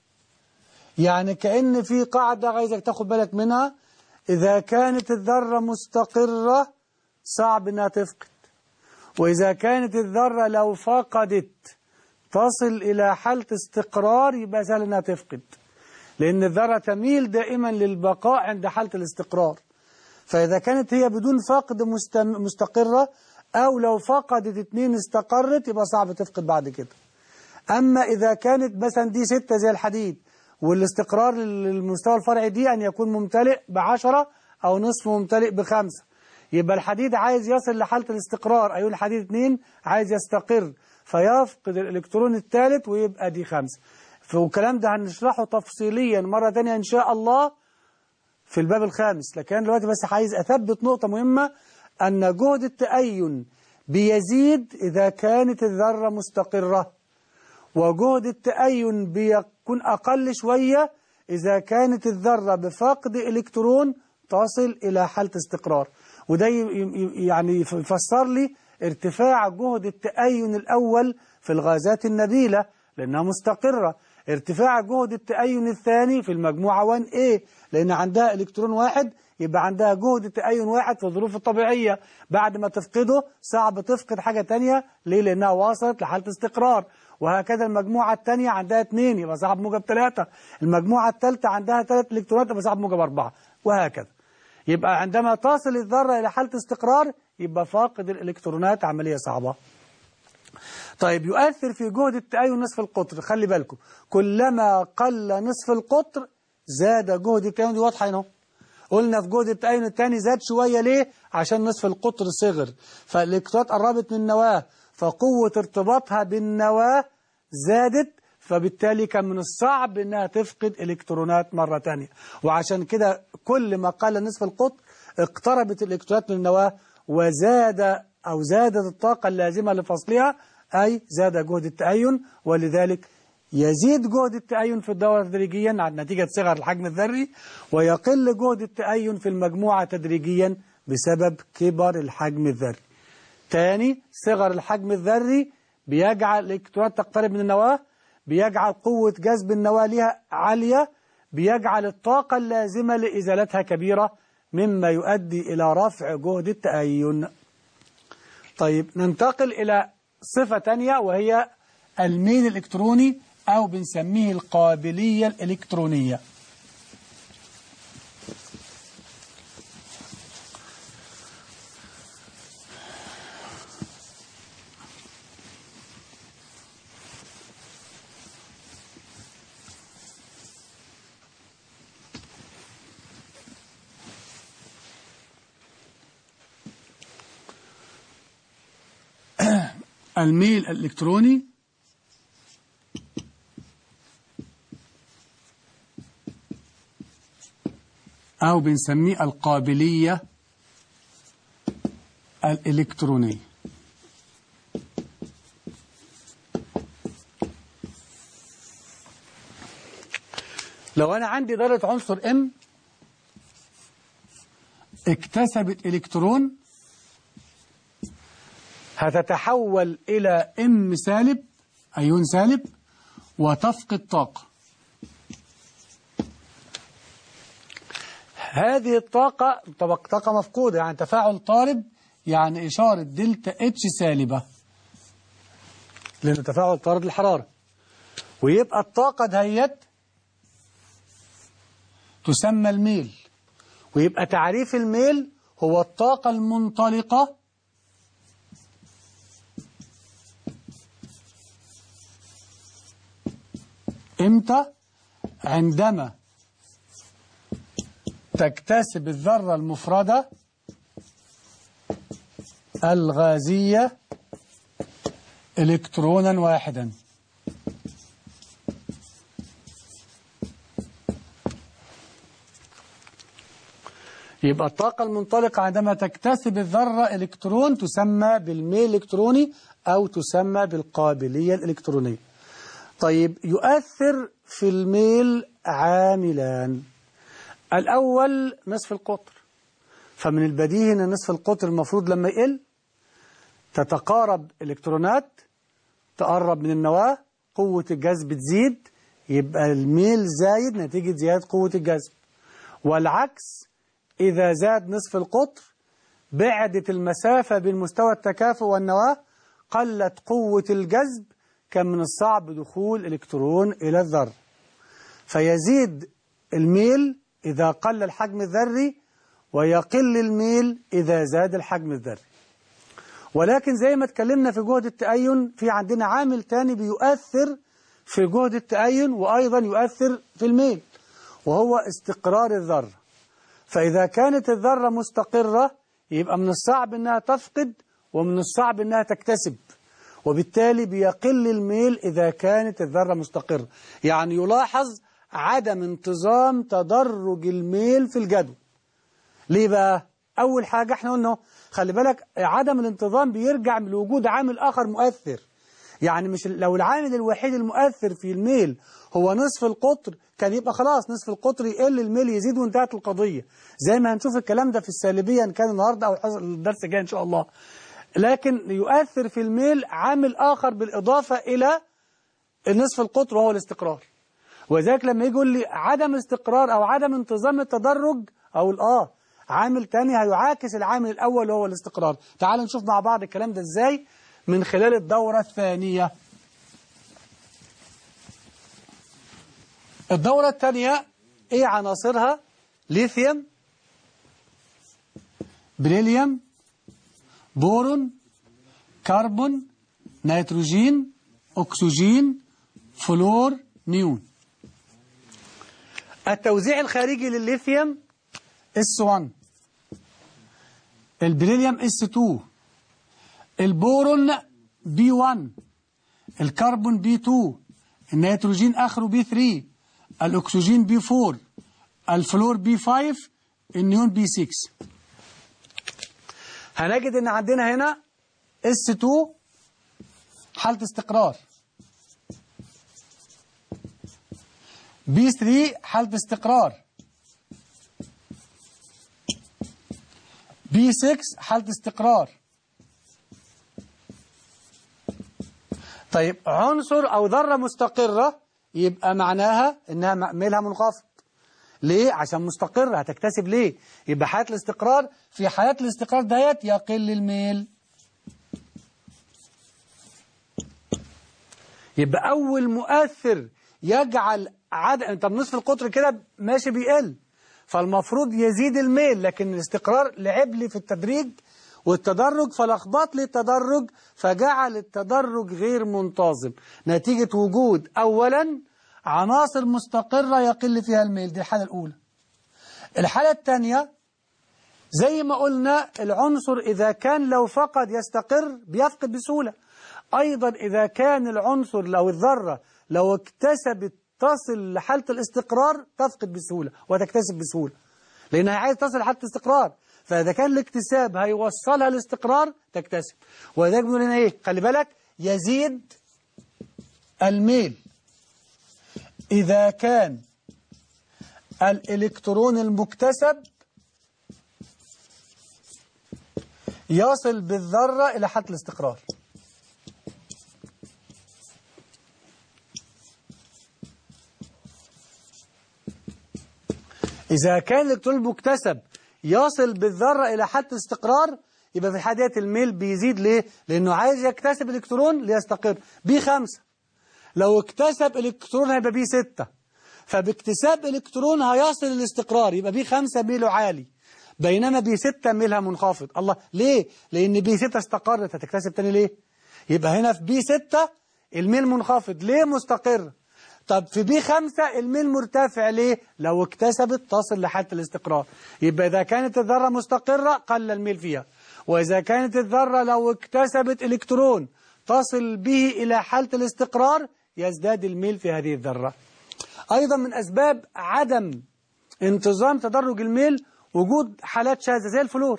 يعني كأن في قاعدة عايزك تاخد بالك منها، إذا كانت الذرة مستقرة صعب إنها تفقد، وإذا كانت الذرة لو فقدت تصل إلى حالة استقرار يبقى سهل إنها تفقد، لأن الذرة تميل دائما للبقاء عند حالة الاستقرار. فإذا كانت هي بدون فقد مستقرة أو لو فقدت 2 استقرت يبقى صعب تفقد بعد كده. أما إذا كانت مثلا دي 6 زي الحديد والاستقرار للمستوى الفرعي دي أن يكون ممتلئ ب10 أو نصف ممتلئ ب5، يبقى الحديد عايز يصل لحالة الاستقرار، أيون الحديد 2 عايز يستقر فيفقد الإلكترون الثالث ويبقى دي 5. والكلام ده هنشرحه تفصيليا مرة تانية إن شاء الله في الباب الخامس. لكن دلوقتي بس عايز أثبت نقطة مهمة، أن جهد التأين بيزيد إذا كانت الذرة مستقرة، وجهد التأين بيكون أقل شوية إذا كانت الذرة بفقد إلكترون تصل إلى حالة استقرار. وده يعني يفسر لي ارتفاع جهد التأين الأول في الغازات النبيلة لأنها مستقرة، ارتفاع جهد التأين الثاني في المجموعة 1A لأن عندها إلكترون واحد يبقى عندها جهد تأين واحد في الظروف الطبيعية، بعد ما تفقده صعب تفقد حاجة تانية. ليه؟ لأنها وصلت لحالة استقرار. وهكذا المجموعة الثانية عندها 2 يبقى صعب موجب 3، المجموعة الثالثة عندها 3 إلكترونات يبقى صعب موجب 4، وهكذا. يبقى عندما تصل الذرة إلى حالة استقرار يبقى فاقد الإلكترونات عملية صعبة. طيب يؤثر في جهد التأين نصف القطر. خلي بالكم كلما قل نصف القطر زاد جهد التأين. دي واضحة هنا. قلنا في جهد التأين الثاني زاد شوية ليه؟ عشان نصف القطر صغر فالإلكترونات قربت من النواة فقوة ارتباطها بالنواة زادت، فبالتالي كان من الصعب انها تفقد الكترونات مرة تانية. وعشان كده كل ما قل نصف القطر اقتربت الالكترونات من النواة زادت الطاقة اللازمة لفصلها، أي زاد جهد التأين. ولذلك يزيد جهد التأين في الدورة تدريجيا نتيجة صغر الحجم الذري، ويقل جهد التأين في المجموعة تدريجيا بسبب كبر الحجم الذري. تاني، صغر الحجم الذري بيجعل الالكترونات تقترب من النواة، بيجعل قوة جذب النواة لها عالية، بيجعل الطاقة اللازمة لإزالتها كبيرة، مما يؤدي إلى رفع جهد التأين. طيب ننتقل إلى صفة تانية وهي الميل الإلكتروني، أو بنسميه القابلية الإلكترونية. الميل الإلكتروني أو بنسميه القابلية الإلكترونية. لو أنا عندي ذرة عنصر M اكتسبت إلكترون، هتتحول إلى M سالب، أيون سالب، وتفقد طاقة. هذه الطاقة طاقة مفقودة، يعني تفاعل طارد، يعني إشارة دلتا اتش سالبة، لأنه تفاعل طارد الحرارة. ويبقى الطاقة دهيت تسمى الميل. ويبقى تعريف الميل هو الطاقة المنطلقة إمتى؟ عندما تكتسب الذرة المفردة الغازية إلكترونا واحدا. يبقى الطاقة المنطلقة عندما تكتسب الذرة إلكترون تسمى بالميل الإلكتروني، أو تسمى بالقابلية الإلكترونية. طيب، يؤثر في الميل عاملان. الأول نصف القطر، فمن البديهي أن نصف القطر المفروض لما يقل تتقارب إلكترونات، تقرب من النواة، قوة الجذب تزيد، يبقى الميل زايد نتيجة زيادة قوة الجذب. والعكس، إذا زاد نصف القطر بعدت المسافة بين مستوى التكافؤ والنواة، قلت قوة الجذب، كان من الصعب دخول إلكترون إلى الذرة. فيزيد الميل إذا قل الحجم الذري، ويقل الميل إذا زاد الحجم الذري. ولكن زي ما اتكلمنا في جهد التأين، في عندنا عامل تاني بيؤثر في جهد التأين وأيضا يؤثر في الميل، وهو استقرار الذرة. فإذا كانت الذرة مستقرة يبقى من الصعب أنها تفقد، ومن الصعب أنها تكتسب، وبالتالي بيقل الميل إذا كانت الذرة مستقرة. يعني يلاحظ عدم انتظام تدرج الميل في الجدول. ليه بقى؟ أول حاجة احنا قلنا خلي بالك، عدم الانتظام بيرجع من وجود عامل آخر مؤثر. يعني مش لو العامل الوحيد المؤثر في الميل هو نصف القطر، كان يبقى خلاص نصف القطر يقل الميل يزيد وانتهت القضية، زي ما هنشوف الكلام ده في السالبية إن كان النهاردة أو الدرس الجاي إن شاء الله. لكن يؤثر في الميل عامل آخر بالإضافة إلى نصف القطر، وهو الاستقرار. وذلك لما يقول لي عدم استقرار أو عدم انتظام التدرج، أو عامل تاني هيعاكس العامل الأول وهو الاستقرار. تعال نشوف مع بعض الكلام ده إزاي من خلال الدورة الثانية. الدورة الثانية إيه عناصرها؟ ليثيوم، بريليوم، بورون، كربون، نيتروجين، أكسجين، فلور، نيون. التوزيع الخارجي للليثيوم S1، البريليوم S2، البورون B1، الكربون B2، النيتروجين آخره B3، الأكسجين B4، الفلور B5، النيون B6. هنجد ان عندنا هنا S2 حالة استقرار، B3 حالة استقرار، B6 حالة استقرار. طيب عنصر أو ذرة مستقرة يبقى معناها إنها ميلها منخفض. ليه؟ عشان مستقرة هتكتسب ليه؟ يبقى حالة الاستقرار، في حالات الاستقرار ديت يقل الميل. يبقى أول مؤثر يجعل طب نصف القطر كده ماشي بيقل، فالمفروض يزيد الميل، لكن الاستقرار لعب لي في التدريج والتدرج فلخبط لي التدرج، فجعل التدرج غير منتظم نتيجة وجود أولا عناصر مستقرة يقل فيها الميل. دي الحالة الأولى. الحالة الثانية زي ما قلنا العنصر إذا كان لو فقد يستقر بيفقد بسهولة، أيضا إذا كان العنصر لو الذرة لو اكتسبت تصل لحالة الاستقرار تفقد بسهولة وتكتسب بسهولة، لأنها عايز تصل لحالة الاستقرار، فإذا كان الاكتساب هيوصلها للاستقرار تكتسب. وذلك بنقول هنا إيه؟ خلي بالك، يزيد الميل إذا كان الإلكترون المكتسب يصل بالذرة إلى حالة الاستقرار. إذا كان الإلكترون المكتسب يصل بالذرة إلى حالة الاستقرار يبقى في الحالة ديت الميل بيزيد. ليه؟ لأنه عايز يكتسب الإلكترون ليستقر. B5 لو اكتسب إلكترون هيبقى B6، فباكتساب إلكترون هيصل للاستقرار، يبقى B5 ميله عالي، بينما B6 ميلها منخفض. الله، ليه؟ لأن B6 استقرت، هتكتسب تاني ليه؟ يبقى هنا في B6 الميل منخفض، ليه مستقر؟ طب في B5 الميل مرتفع، ليه؟ لو اكتسبت تصل لحالة الاستقرار. يبقى إذا كانت الذرة مستقرة قل الميل فيها، وإذا كانت الذرة لو اكتسبت إلكترون تصل به إلى حالة الاستقرار يزداد الميل في هذه الذرة. أيضا من أسباب عدم انتظام تدرج الميل وجود حالات شاذة زي الفلور.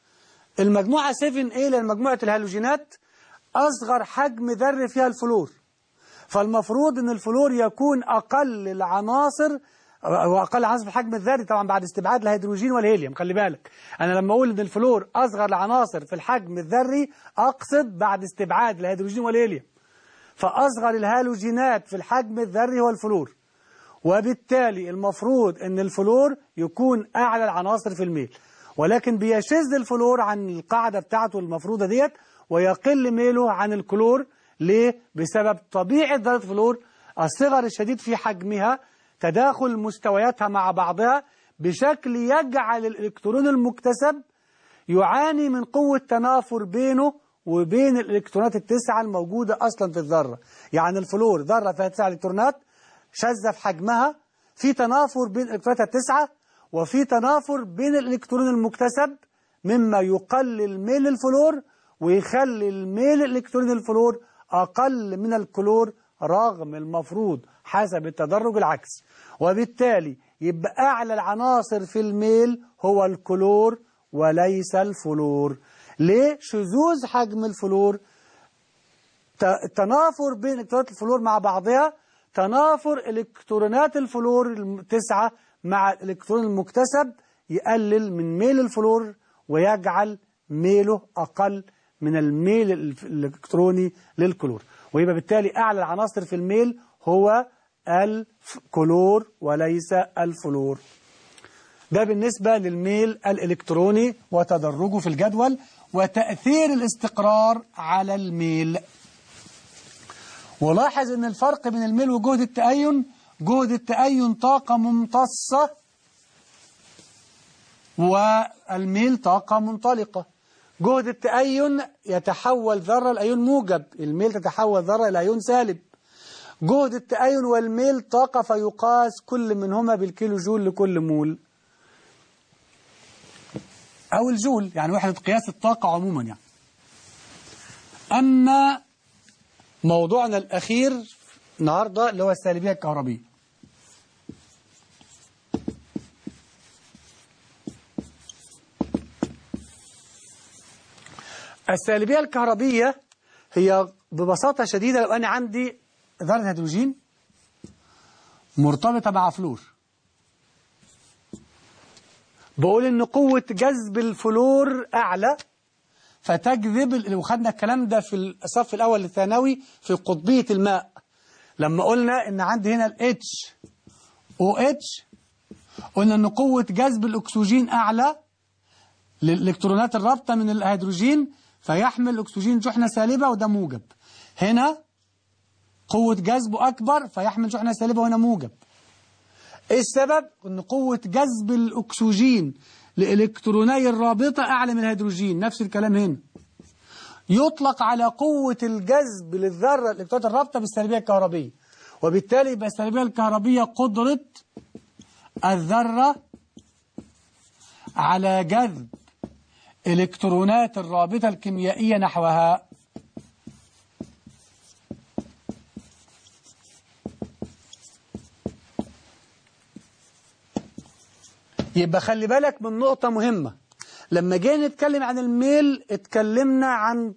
المجموعة 7A لمجموعة الهالوجينات أصغر حجم ذري فيها الفلور، فالمفروض أن الفلور يكون أقل العناصر وأقل عناصر في الحجم الذري طبعا بعد استبعاد الهيدروجين والهيليوم. خلي بالك، أنا لما أقول أن الفلور أصغر العناصر في الحجم الذري أقصد بعد استبعاد الهيدروجين والهيليوم، فأصغر الهالوجينات في الحجم الذري هو الفلور، وبالتالي المفروض أن الفلور يكون أعلى العناصر في الميل، ولكن بيشذ الفلور عن القاعدة بتاعته المفروضة ديت ويقل ميله عن الكلور. ليه؟ بسبب طبيعة ذرة الفلور الصغر الشديد في حجمها، تداخل مستوياتها مع بعضها بشكل يجعل الإلكترون المكتسب يعاني من قوة تنافر بينه وبين الإلكترونات التسعة الموجودة أصلا في الذرة. يعني الفلور ذرة فيها 9 إلكترونات شاذة في حجمها، في تنافر بين الإلكترونات التسعة وفي تنافر بين الإلكترون المكتسب، مما يقلل ميل الفلور ويخلي الميل الإلكترون الفلور أقل من الكلور، رغم المفروض حسب التدرج العكس. وبالتالي يبقى أعلى العناصر في الميل هو الكلور وليس الفلور. ليه؟ شذوذ حجم الفلور، تنافر بين إلكترونات الفلور مع بعضها، تنافر إلكترونات الفلور التسعة مع الإلكترون المكتسب يقلل من ميل الفلور ويجعل ميله أقل من الميل الإلكتروني للكلور، ويبقى بالتالي أعلى العناصر في الميل هو الكلور وليس الفلور. ده بالنسبة للميل الإلكتروني وتدرجه في الجدول وتأثير الاستقرار على الميل. ولاحظ أن الفرق بين الميل وجهد التأين، جهد التأين طاقة ممتصة والميل طاقة منطلقة. جهد التأين يتحول ذرة لأيون موجب، الميل تتحول ذرة إلى أيون سالب. جهد التأين والميل طاقة، فيقاس كل منهما بالكيلو جول لكل مول، أو الجول يعني وحدة قياس الطاقة عموما يعني. أما موضوعنا الأخير النهاردة اللي هو السالبية الكهربية. السالبية الكهربية هي ببساطة شديدة لو أنا عندي ذرة هيدروجين مرتبطة مع فلور، بقول إن قوة جذب الفلور أعلى فتجذب، وخدنا الكلام ده في الصف الأول الثانوي في قطبية الماء لما قلنا إن عندي هنا ال HOH، قلنا إن قوة جذب الأكسجين أعلى للإلكترونات الرابطة من الهيدروجين فيحمل الأكسجين شحنة سالبة وده موجب. هنا قوة جذبه أكبر فيحمل شحنة سالبة وهنا موجب. إيه السبب؟ إن قوة جذب الأكسجين لإلكتروني الرابطة أعلى من الهيدروجين. نفس الكلام هنا يطلق على قوة الجذب للذرة الإلكترونات الرابطة بالسالبية الكهربية، وبالتالي يبقى السالبية الكهربية قدرة الذرة على جذب إلكترونات الرابطة الكيميائية نحوها. يبقى خلي بالك من نقطة مهمة، لما جينا نتكلم عن الميل اتكلمنا عن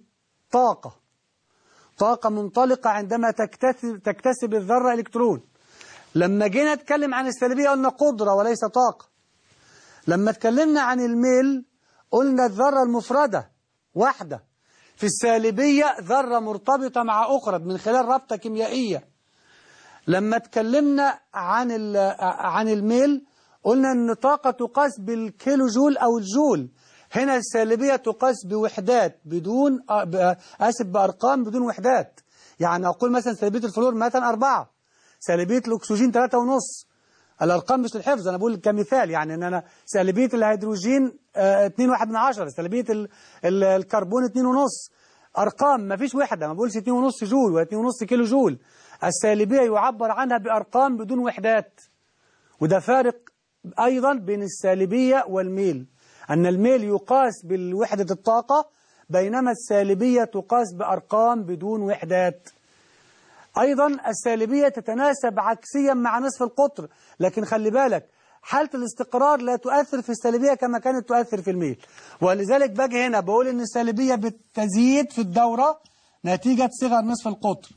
طاقة منطلقة عندما تكتسب الذرة إلكترون. لما جينا نتكلم عن السالبية قلنا قدرة وليس طاقة. لما اتكلمنا عن الميل قلنا الذرة المفردة واحدة، في السالبية ذرة مرتبطة مع أخرى من خلال رابطة كيميائية. لما اتكلمنا عن الميل قلنا أن طاقة تقاس بالكيلو جول أو الجول. هنا السالبية تقاس بوحدات بدون بأرقام بدون وحدات. يعني أقول مثلا سالبية الفلور مثلا 4، سالبية الأكسجين 3.5. الأرقام مش للحفظ، أنا بقول كمثال، يعني أن أنا سالبية الهيدروجين 2.1، سالبية الكربون 2.5. أرقام ما فيش وحدة، ما بقولش 2.5 جول ولا 2.5 كيلو جول. السالبية يعبر عنها بأرقام بدون وحدات. وده فارق أيضا بين السالبية والميل، أن الميل يقاس بالوحدة الطاقة بينما السالبية تقاس بأرقام بدون وحدات. أيضا السالبية تتناسب عكسيا مع نصف القطر، لكن خلي بالك حالة الاستقرار لا تؤثر في السالبية كما كانت تؤثر في الميل. ولذلك باجي هنا بقول إن السالبية بتزيد في الدورة نتيجة صغر نصف القطر،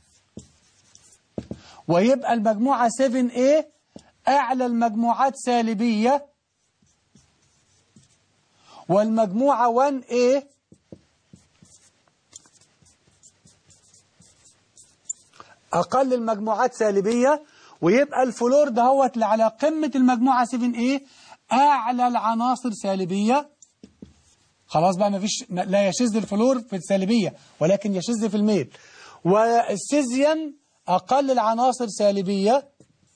ويبقى المجموعة 7A أعلى المجموعات سالبية، والمجموعة 1A أقل المجموعات سالبية. ويبقى الفلور دهوت اللي على قمة المجموعة 7A أعلى العناصر سالبية. خلاص بقى مفيش، لا يشذ الفلور في السالبية ولكن يشذ في الميل. والسيزيوم أقل العناصر سالبية،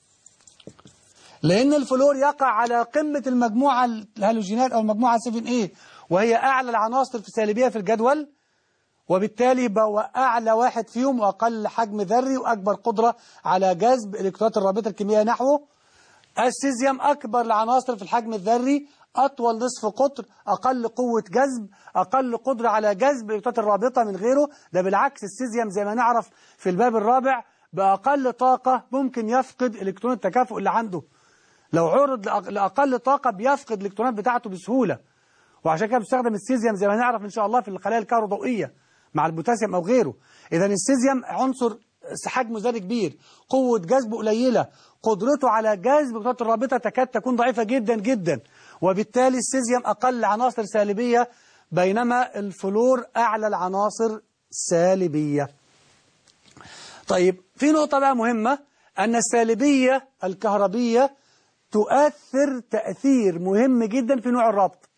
لأن الفلور يقع على قمة المجموعة الهالوجينات أو المجموعة 7A وهي أعلى العناصر في سالبية في الجدول، وبالتالي بقى أعلى واحد فيهم وأقل حجم ذري وأكبر قدرة على جذب إلكترونات الرابطة الكيميائية نحوه. السيزيوم أكبر العناصر في الحجم الذري، أطول نصف قطر، أقل قوة جذب، أقل قدرة على جذب إلكترونات الرابطة من غيره. ده بالعكس السيزيوم زي ما نعرف في الباب الرابع بأقل طاقة ممكن يفقد إلكترون التكافؤ اللي عنده. لو عرض لأقل طاقة بيفقد الإلكترونات بتاعته بسهولة، وعشان كده بيستخدم السيزيوم زي ما نعرف إن شاء الله في الخلايا الكهروضوئية مع البوتاسيوم أو غيره. إذا السيزيوم عنصر حجمه ذري كبير، قوة جذبه قليلة، قدرته على جذب إلكترونات الرابطة تكاد تكون ضعيفة جدا جدا، وبالتالي السيزيوم أقل عناصر سالبية بينما الفلور أعلى العناصر سالبية. طيب في نقطة بقى مهمة، أن السالبية الكهربية تؤثر تأثير مهم جدا في نوع الرابط.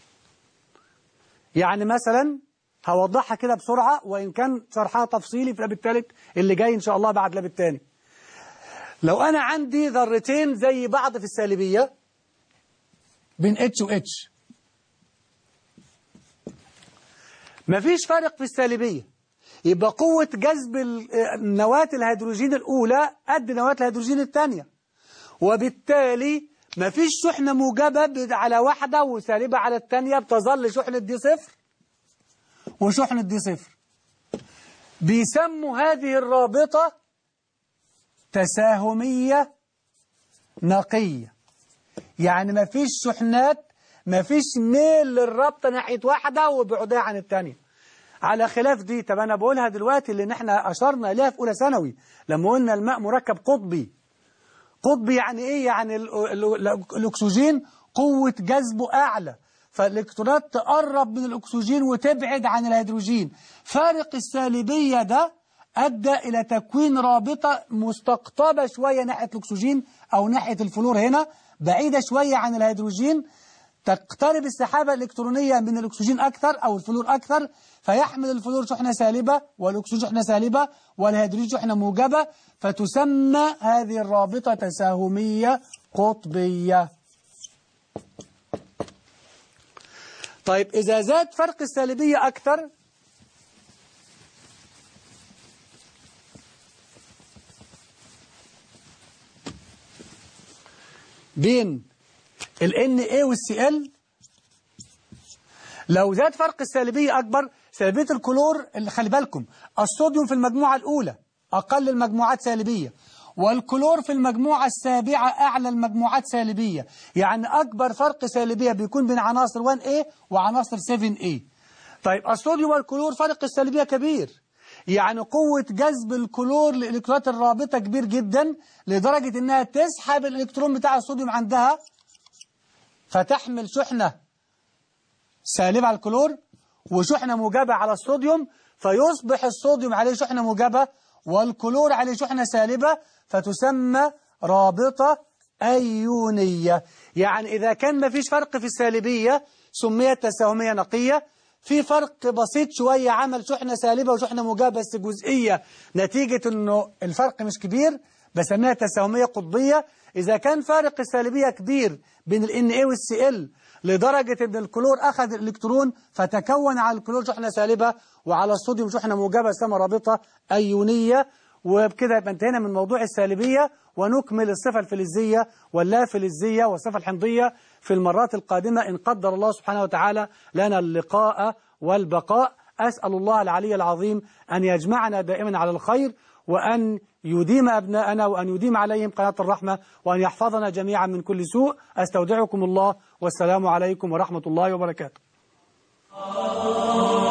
يعني مثلا هوضحها كده بسرعة وإن كان شرحها تفصيلي في الباب الثالث اللي جاي إن شاء الله بعد الباب الثاني. لو أنا عندي ذرتين زي بعض في السالبية بين H و H، مفيش فرق في السالبية، يبقى قوة جذب نواة الهيدروجين الأولى قد نواة الهيدروجين الثانية، وبالتالي مفيش شحنة موجبة على واحدة وسالبة على الثانية، بتظل شحنة دي صفر وشحنة دي صفر. بيسموا هذه الرابطة تساهمية نقية. يعني ما فيش شحنات، ما فيش ميل للرابطة ناحية واحدة وبعدها عن الثانية. على خلاف دي، طب أنا بقولها دلوقتي لأن احنا أشرنا إليها في أولى ثانوي لما قلنا الماء مركب قطبي. قطبي يعني إيه؟ يعني الأكسجين قوة جذبه أعلى، فالإلكترونات تقرب من الأكسجين وتبعد عن الهيدروجين. فارق السالبية ده أدى إلى تكوين رابطة مستقطبة شوية ناحية الأكسجين أو ناحية الفلور، هنا بعيدة شوية عن الهيدروجين، تقترب السحابة الإلكترونية من الأكسجين أكثر أو الفلور أكثر، فيحمل الفلور شحنة سالبة والأكسجين شحنة سالبة والهيدروجين شحنة موجبة، فتسمى هذه الرابطة تساهمية قطبية. طيب إذا زاد فرق السالبية أكثر بين ال Na وال Cl، لو زاد فرق السالبية أكبر، سالبية الكلور اللي خلي بالكم الصوديوم في المجموعة الأولى أقل المجموعات سالبية، والكلور في المجموعة السابعة أعلى المجموعات سالبية، يعني أكبر فرق سالبية بيكون بين عناصر 1A وعناصر 7A. طيب الصوديوم والكلور فرق السالبية كبير، يعني قوة جذب الكلور للإلكترونات الرابطة كبير جدا لدرجة أنها تسحب الإلكترون بتاع الصوديوم عندها فتحمل شحنة سالبة على الكلور وشحنة موجبة على الصوديوم، فيصبح الصوديوم عليه شحنة موجبة والكلور عليه شحنة سالبة، فتسمى رابطة أيونية. يعني إذا كان ما فيش فرق في السالبية سميت تساهمية نقية، في فرق بسيط شوية عمل شحنة سالبة وشحنة موجبة بس جزئية نتيجة أنه الفرق مش كبير بسميها تساهمية قطبية. إذا كان فارق السالبية كبير بين ال Na وال Cl لدرجة أن الكلور أخذ الإلكترون فتكون على الكلور شحنة سالبة وعلى الصوديوم شحنة موجبة، اسمها رابطة أيونية. وبكده يبقى انتهينا من موضوع السالبية، ونكمل الصفة الفلزية واللافلزية والصفة الحمضية في المرات القادمة إن قدر الله سبحانه وتعالى لنا اللقاء والبقاء. أسأل الله العلي العظيم أن يجمعنا دائما على الخير، وأن يديم أبناءنا وأن يديم عليهم قناة الرحمة، وأن يحفظنا جميعا من كل سوء. أستودعكم الله والسلام عليكم ورحمة الله وبركاته.